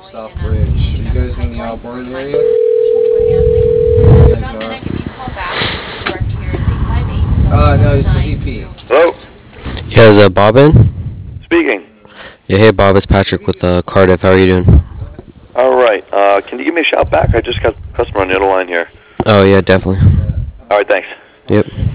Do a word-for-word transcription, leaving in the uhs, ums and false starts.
South Bridge. Are you guys in the Auburn area? You guys are? Uh, no, it's the V P. Hello? Yeah, is uh, Bob in? Speaking. Yeah, hey Bob, it's Patrick with uh, Cardiff. How are you doing? All right. Uh, can you give me a shout back? I just got a customer on the other line here. Oh yeah, definitely. All right, thanks. Yep.